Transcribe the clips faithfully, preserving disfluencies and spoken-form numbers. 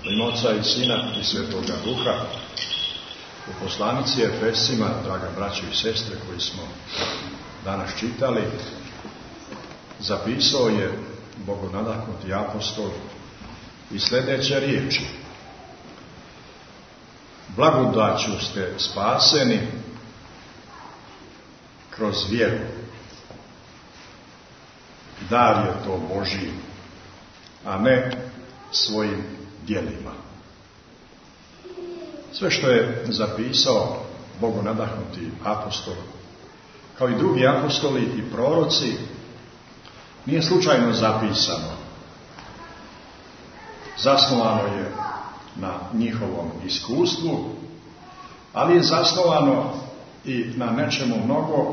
U ime Oca i Sina i Svetoga Duha. U poslanici Efesima, draga braćo i sestre, koji smo danas čitali, zapisao je bogonadahnuti apostol i sljedeće riječi: blagodaću ste spaseni kroz vjeru. Dar je to Božji, a ne svojim djelima. Sve što je zapisao bogonadahnuti apostol, kao i drugi apostoli i proroci, nije slučajno zapisano. Zasnovano je na njihovom iskustvu, ali je zasnovano i na nečemu mnogo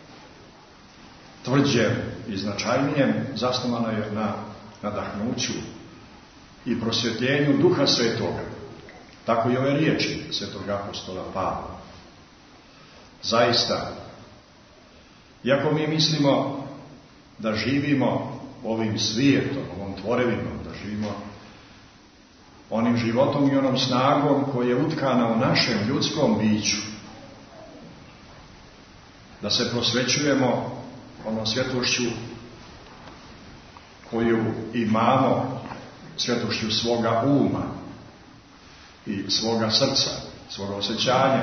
tvrđem i značajnijem. Zasnovano je na nadahnuću i prosvjetljenju Duha Svetoga. Tako i ove riječi svetog apostola Pavla. Zaista, iako mi mislimo da živimo ovim svijetom, ovom tvorevinom, da živimo onim životom i onom snagom koja je utkana u našem ljudskom biću, da se prosvećujemo onom svjetlošću koju imamo, svjetlošću svoga uma i svoga srca, svoga osjećanja.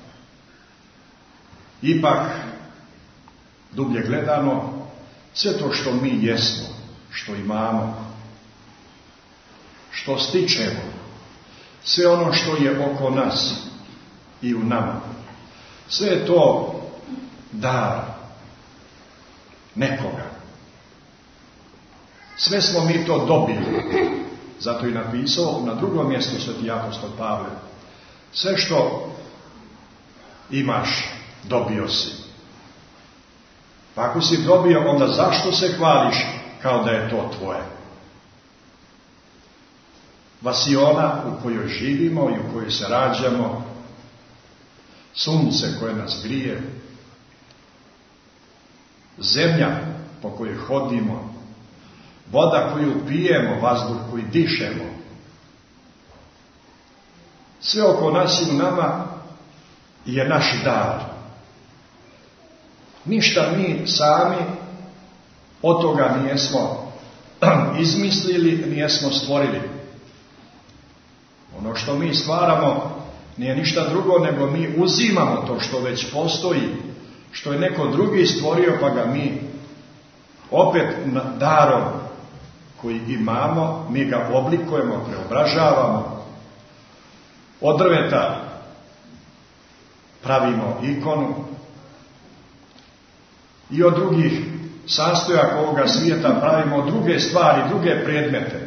Ipak, dublje gledano, sve to što mi jesmo, što imamo, što stičemo, sve ono što je oko nas i u nama, sve je to dar nekoga. Sve smo mi to dobili. Zato i napisao na drugom mjestu sveti apostol Pavle: sve što imaš, dobio si. Pa ako si dobio, onda zašto se hvališ kao da je to tvoje? Vasiona u kojoj živimo i u kojoj se rađamo, sunce koje nas grije, zemlja po kojoj hodimo, voda koju pijemo, vazduh koji dišemo, sve oko nas i u nama je naš dar. Ništa mi sami od toga nijesmo izmislili, nijesmo stvorili. Ono što mi stvaramo nije ništa drugo nego mi uzimamo to što već postoji, što je neko drugi stvorio, pa ga mi opet darom koji imamo, mi ga oblikujemo, preobražavamo. Od drveta pravimo ikonu i od drugih sastojaka ovoga svijeta pravimo druge stvari, druge predmete.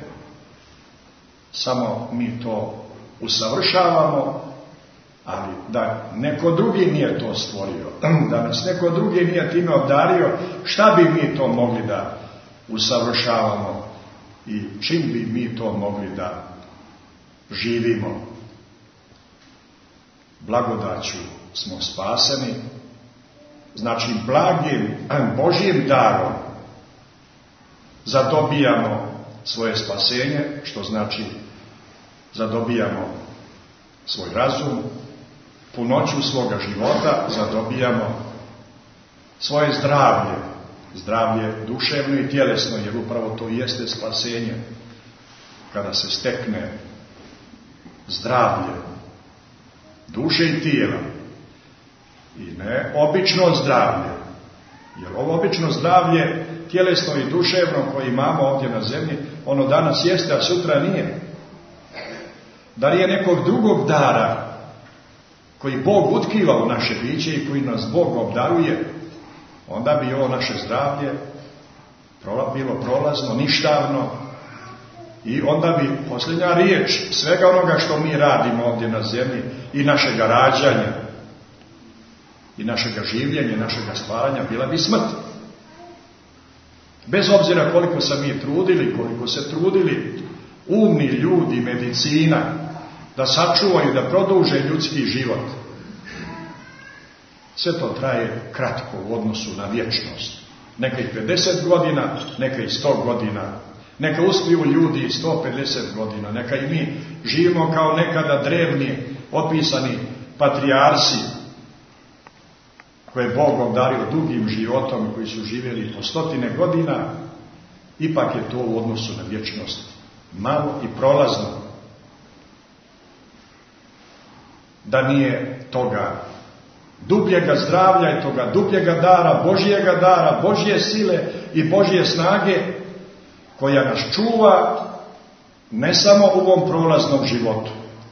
Samo mi to usavršavamo, ali da neko drugi nije to stvorio, da nas neko drugi nije time obdario, šta bi mi to mogli da usavršavamo i čim bi mi to mogli da živimo? Blagodaću smo spaseni, znači blagim Božjim darom zadobijamo svoje spasenje, što znači zadobijamo svoj razum, punoću svoga života, zadobijamo svoje zdravlje, zdravlje duševno i tjelesno, jer upravo to jeste spasenje. Kada se stekne zdravlje duše i tijela, i ne obično zdravlje, jer ovo obično zdravlje tjelesno i duševno koje imamo ovdje na zemlji, ono danas jeste, a sutra nije. Da li je nekog drugog dara koji Bog utkiva u naše biće i koji nas Bog obdaruje, onda bi ovo naše zdravlje bilo prolazno, ništavno, i onda bi posljednja riječ svega onoga što mi radimo ovdje na zemlji, i našega rađanja, i našega življenja, i našega stvaranja, bila bi smrt. Bez obzira koliko se mi trudili, koliko se trudili umni ljudi, medicina, da sačuvaju, da produže ljudski život, sve to traje kratko u odnosu na vječnost. Neka i pedeset godina, neka i sto godina, Neka uspiju ljudi sto pedeset godina, neka i mi živimo kao nekada drevni, opisani patrijarsi, koje je Bog obdario dugim životom, koji su živjeli po stotine godina, ipak je to u odnosu na vječnost malo i prolazno. Da nije toga dubljega zdravlja i toga dubljega dara, Božjega dara, Božje sile i Božje snage, koja nas čuva ne samo u ovom prolaznom životu,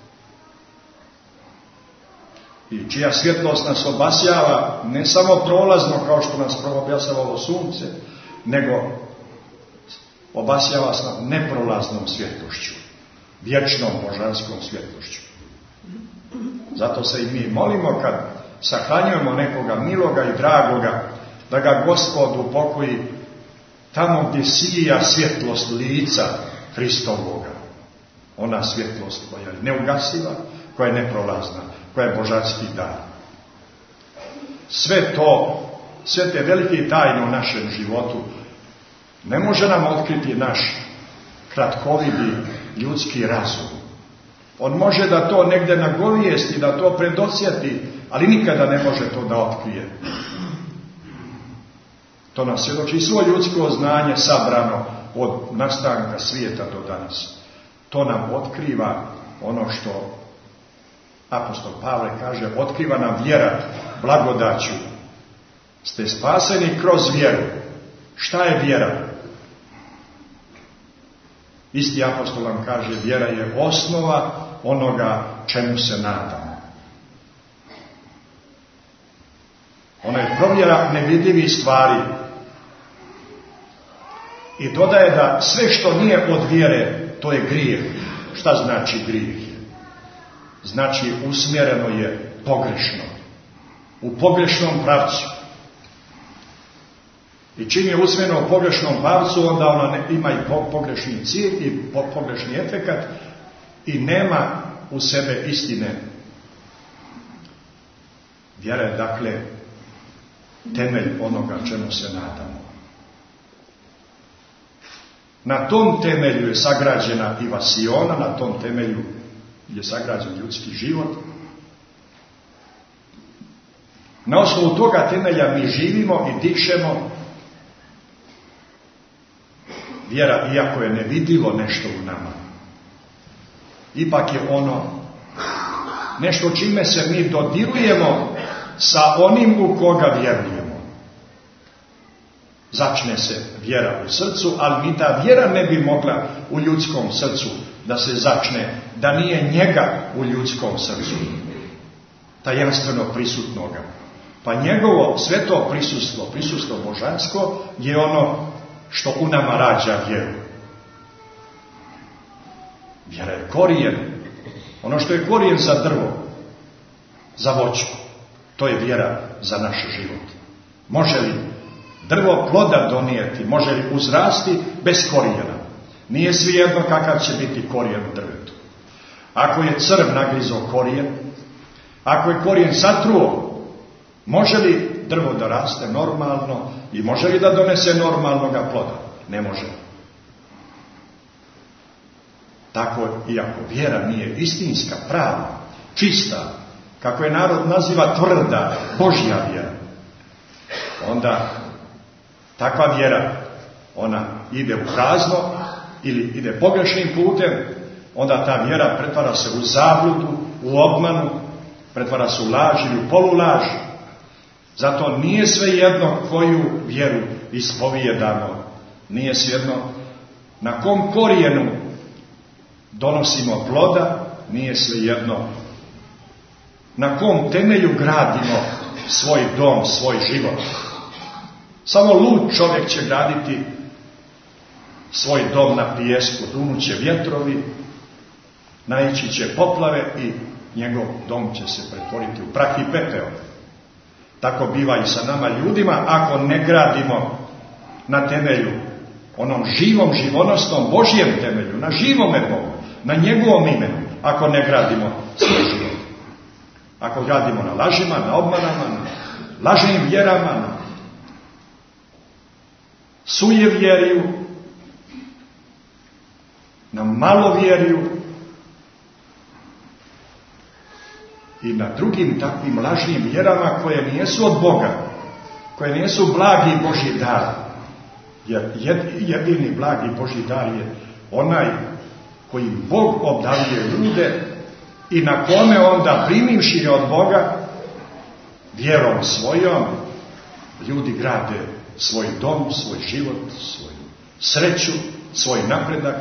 i čija svjetlost nas obasjava ne samo prolazno kao što nas obasjavalo sunce, nego obasjava se nam neprolaznom svjetlošću, vječnom božanskom svjetlošću. Zato se i mi molimo kad sahranjujemo nekoga miloga i dragoga, da ga Gospod upokoji tamo gdje sija svjetlost lica Hristovoga. Ona svjetlost koja je neugasiva, koja je neprolazna, koja je božanski dar. Sve to, sve te velike tajne u našem životu ne može nam otkriti naš kratkovidi ljudski razum. On može da to negdje nagovijesti, da to predosjeti, ali nikada ne može to da otkrije. To nas svjedoči svo ljudsko znanje sabrano od nastanka svijeta do danas. To nam otkriva ono što apostol Pavle kaže, otkriva nam vjera blagodaću. Ste spaseni kroz vjeru. Šta je vjera? Isti apostol nam kaže, vjera je osnova onoga čemu se nadamo. Ona je provjera nevidljivih stvari. I dodaje da sve što nije od vjere, to je grijeh. Šta znači grijeh? Znači usmjereno je pogrešno. U pogrešnom pravcu. I čim je usmjereno u pogrešnom pravcu, onda ona ima i pogrešni cilj i pogrešni efekat i nema u sebe istine. Vjera je dakle temelj onoga čemu se nadamo. Na tom temelju je sagrađena i vasiona, na tom temelju je sagrađen ljudski život. Na osnovu toga temelja mi živimo i dišemo. Vjera, iako je nevidljivo nešto u nama, ipak je ono nešto čime se mi dodirujemo sa onim u koga vjerujemo. Začne se vjera u srcu, ali ni ta vjera ne bi mogla u ljudskom srcu da se začne, da nije njega u ljudskom srcu, tajanstveno prisutnoga. Pa njegovo sveto prisustvo, prisustvo božansko, je ono što u nama rađa vjeru. Vjera je korijen. Ono što je korijen za drvo, za voćku, to je vjera za naš život. Može li drvo ploda donijeti, može li uzrasti bez korijena? Nije svejedno kakav će biti korijen u drvetu. Ako je crv nagrizao korijen, ako je korijen satruo, može li drvo da raste normalno i može li da donese normalnoga ploda? Ne može. Tako, iako vjera nije istinska, prava, čista, kako je narod naziva tvrda, Božja vjera, onda takva vjera, ona ide u prazno ili ide pogrešnim putem, onda ta vjera pretvara se u zabludu, u obmanu, pretvara se u laž ili u polulaž. Zato nije svejedno koju vjeru ispovijedamo, nije svejedno na kom korijenu donosimo ploda, nije svejedno na kom temelju gradimo svoj dom, svoj život. Samo lud čovjek će graditi svoj dom na pijesku, dunuće vjetrovi, naići će poplave i njegov dom će se pretvoriti u prah i pepeo. Tako biva i sa nama ljudima, ako ne gradimo na temelju, onom živom, živonosnom, Božjem temelju, na živome Bogu, na njegovom imenu, ako ne gradimo svoj život. Ako gradimo na lažima, na obmanama, na lažnim vjerama, na sujevjeriju, na malovjerju i na drugim takvim lažnim vjerama koje nijesu od Boga, koje nijesu blagi Božji dar. Jer jedini blagi Božji dar je onaj koji Bog obdaruje ljude i na kome onda primivši od Boga vjerom svojom ljudi grade svoj dom, svoj život, svoju sreću, svoj napredak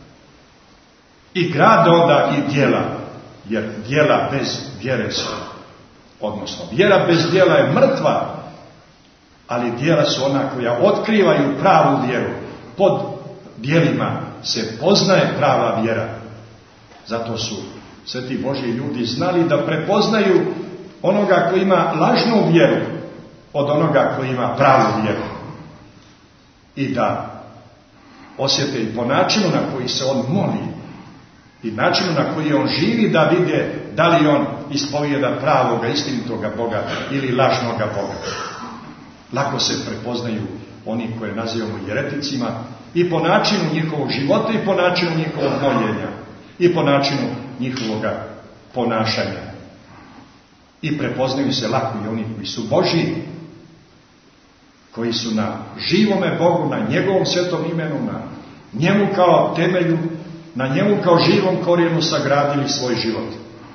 i grade onda i djela, jer djela bez vjere su, odnosno vjera bez djela je mrtva, ali djela su ona koja otkrivaju pravu vjeru. Pod djelima se poznaje prava vjera. Zato su sveti Božji ljudi znali da prepoznaju onoga koji ima lažnu vjeru od onoga koji ima pravu vjeru. I da osjete i po načinu na koji se on moli i načinu na koji on živi da vide da li on ispovijeda pravoga, istinitoga Boga ili lažnoga Boga. Lako se prepoznaju oni koje nazivamo jereticima i po načinu njihovog života i po načinu njihovog moljenja i po načinu njihovoga ponašanja. I prepoznaju se lako i oni koji su Božji, koji su na živome Bogu, na njegovom svetom imenu, na njemu kao temelju, na njemu kao živom korijenu sagradili svoj život.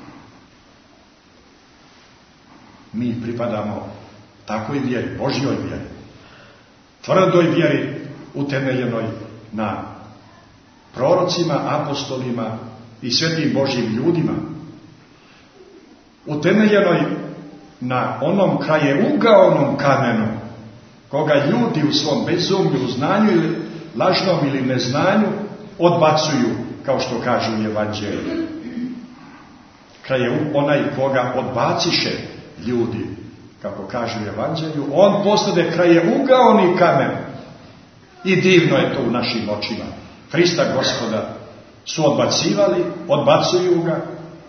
Mi pripadamo takvoj vjeri, Božjoj vjeri, tvrdoj vjeri utemeljenoj na prorocima, apostolima i svetim Božjim ljudima, utemeljenoj na onom krajeugaonom kamenu koga ljudi u svom bezumlju, u znanju ili lažnom ili neznanju odbacuju, kao što kaže u Evanđelju. Kraje onaj koga odbaciše ljudi, kako kaže u Evanđelju, on postade krajeugaoni kamen. I divno je to u našim očima. Hrista Gospoda su odbacivali, odbacuju ga,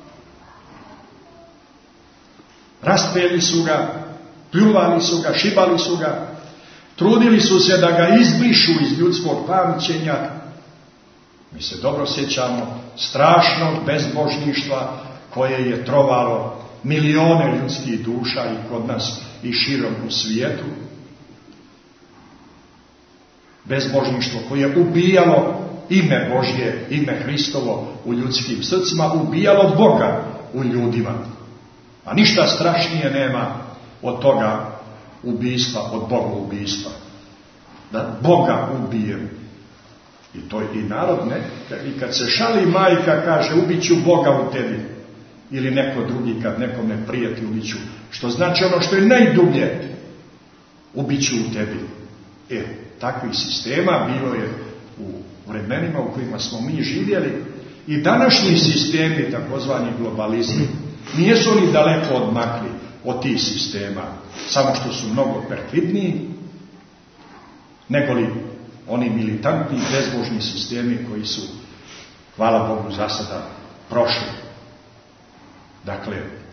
raspeli su ga, pljuvali su ga, šibali su ga, trudili su se da ga izbrišu iz ljudskog pamćenja. Mi se dobro sjećamo strašnog bezbožništva koje je trovalo milione ljudskih duša i kod nas i širom u svijetu. Bezbožništvo koje je ubijalo ime Božje, ime Hristovo u ljudskim srcima, ubijalo Boga u ljudima. A ništa strašnije nema od toga ubijstva, od Boga ubijstva. Da Boga ubijem. I to i narod ne. I kad se šali majka kaže ubit ću Boga u tebi. Ili neko drugi kad nekome prijeti ubit ću. Što znači ono što je najdublje. Ubit ću u tebi. E, takvih sistema bilo je u vremenima u kojima smo mi živjeli. I današnji sistemi, takozvani globalizmi, nijesu oni daleko odmakli od tih sistema. Samo što su mnogo perfidniji nego li oni militantni, bezbožni sistemi koji su, hvala Bogu, za sada prošli. Dakle,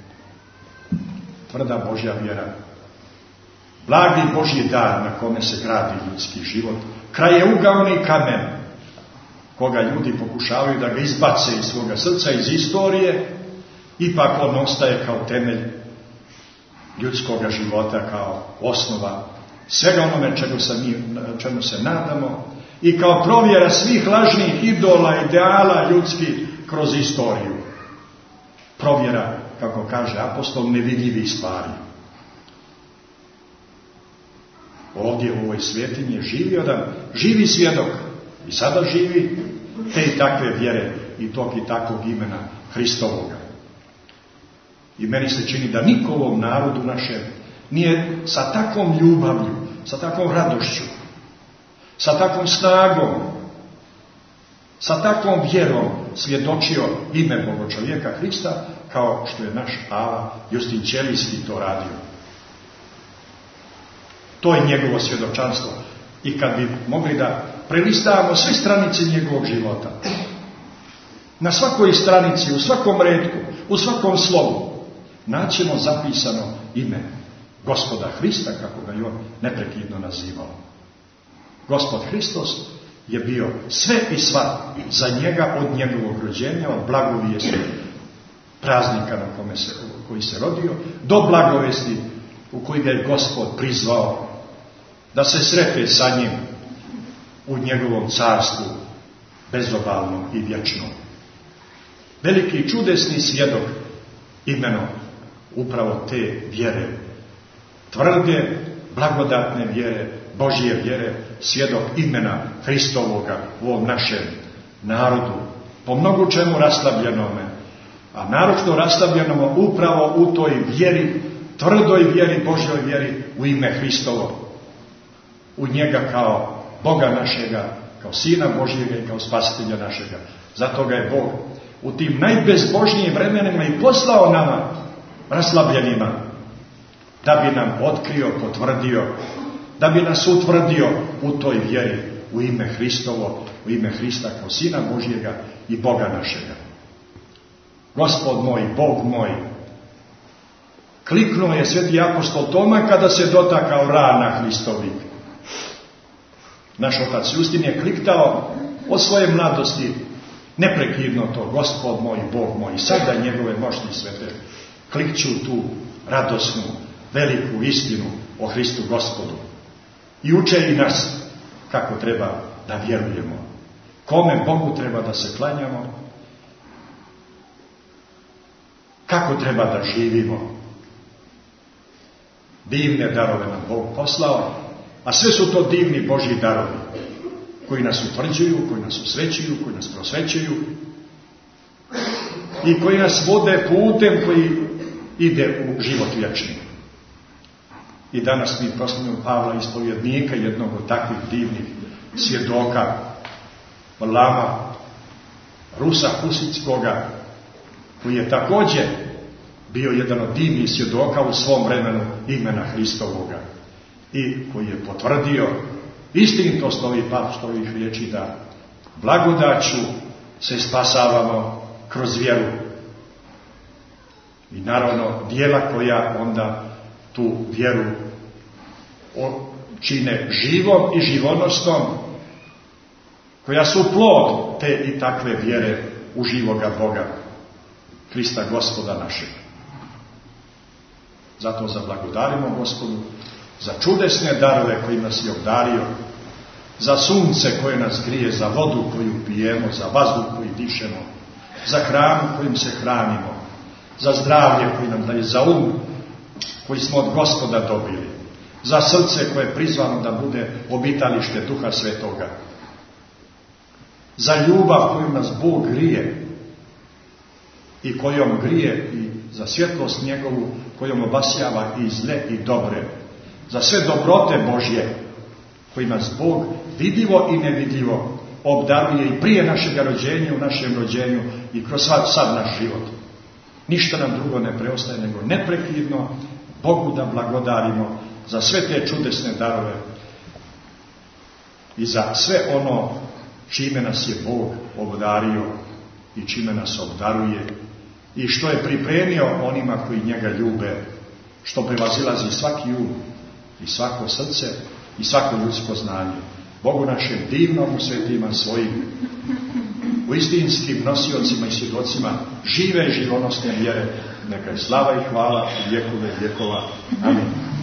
tvrda Božja vjera, blagi Božji dar na kome se gradi ljudski život, krajeugaoni kamen, koga ljudi pokušavaju da ga izbace iz svoga srca, iz istorije, ipak on ostaje kao temelj ljudskoga života, kao osnova svega onome čemu se, mi, čemu se nadamo i kao provjera svih lažnih idola, ideala ljudskih kroz istoriju. Provjera, kako kaže apostol, nevidljivih stvari. Ovdje u ovoj svetinji je živio jedan živi svjedok i sada živi te i takve vjere i tog i takvog imena Hristovoga. I meni se čini da niko u ovom narodu našem nije sa takvom ljubavlju, sa takvom radošću, sa takvom snagom, sa takvom vjerom svjedočio ime Boga čovjeka Hrista, kao što je naš Ava Justin Ćelijski to radio. To je njegovo svjedočanstvo. I kad bi mogli da prelistamo sve stranice njegovog života, na svakoj stranici, u svakom retku, u svakom slovu, naćemo zapisano ime Gospoda Hrista, kako ga je on neprekidno nazivao. Gospod Hristos je bio sve i sva za njega od njegovog rođenja, od blagovijesti praznika na kome se, koji se rodio, do blagovesti u koji ga je Gospod prizvao da se srete sa njim u njegovom carstvu bezobalnom i vječnom. Veliki čudesni svjedok imeno upravo te vjere, tvrde, blagodatne vjere, Božje vjere, svjedok imena Hristovoga u ovom našem narodu, po mnogo čemu raslabljenome, a naročito raslabljenome upravo u toj vjeri, tvrdoj vjeri, Božjoj vjeri u ime Hristovo, u njega kao Boga našega, kao Sina Božjega i kao Spasitelja našega. Zato ga je Bog u tim najbezbožnijim vremenima i poslao nama, raslabljenima, da bi nam otkrio, potvrdio, da bi nas utvrdio u toj vjeri u ime Hristovo, u ime Hrista kao Sina Božjega i Boga našega. Gospod moj, Bog moj, kliknuo je sveti apostol Toma kada se dotakao rana Hristovih. Naš otac Justin je kliktao od svoje mladosti neprekidno to, Gospod moj, Bog moj, i sada njegove moćni svete klikću tu radosnu, veliku istinu o Hristu Gospodu. I uče i nas kako treba da vjerujemo, kome Bogu treba da se klanjamo, kako treba da živimo. Divne darove nam Bog poslao, a sve su to divni Božji darovi, koji nas utvrđuju, koji nas usrećuju, koji nas prosvećuju i koji nas vode putem koji ide u život vječni. I danas mi proslavljamo Pavla ispovjednika, jednog od takvih divnih svjedoka, Varlama Rusa Husitskoga, koji je također bio jedan od divnih svjedoka u svom vremenu imena Hristovoga i koji je potvrdio istinitost ovih apostolskih riječi da blagodaću se spasavamo kroz vjeru. I naravno djela koja onda tu vjeru čine živom i živonosnom, koja su plod te i takve vjere u živoga Boga, Hrista Gospoda našeg. Zato zablagodarimo Gospodu za čudesne darove koji nas je obdario, za sunce koje nas grije, za vodu koju pijemo, za vazduh koji dišemo, za hranu kojim se hranimo, za zdravlje koji nam daje, za um koji smo od Gospoda dobili, za srce koje je prizvano da bude obitalište Duha Svetoga, za ljubav koju nas Bog grije i kojom grije i za svjetlost njegovu kojom obasjava i zle i dobre, za sve dobrote Božje koji nas Bog vidljivo i nevidljivo obdaruje i prije našega rođenja, u našem rođenju i kroz sad, sad naš život. Ništa nam drugo ne preostaje nego neprekidno Bogu da blagodarimo za sve te čudesne darove i za sve ono čime nas je Bog obdario i čime nas obdaruje i što je pripremio onima koji njega ljube, što prevazilazi svaki um i svako srce i svako ljudsko znanje. Bogu našem divnom u svetima svojim, u istinskim nosiocima i svjedocima žive i živonosne vjere, neka je slava i hvala u vjekove vjekova. Amin.